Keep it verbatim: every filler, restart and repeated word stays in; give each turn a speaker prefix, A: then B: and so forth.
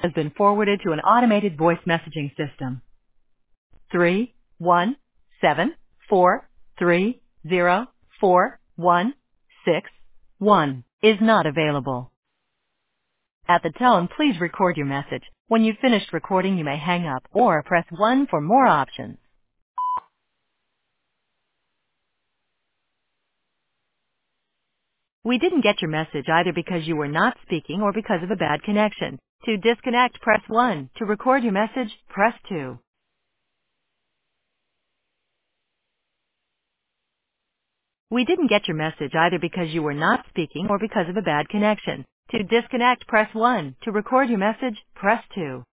A: has been forwarded to an automated voice messaging system. Three one seven four three zero four one six one is not available. At the tone, please record your message. When you've finished recording, you may hang up or press one for more options. We didn't get your message either because you were not speaking or because of a bad connection. To disconnect, press one. To record your message, press two. We didn't get your message either because you were not speaking or because of a bad connection. To disconnect, press one. To record your message, press two.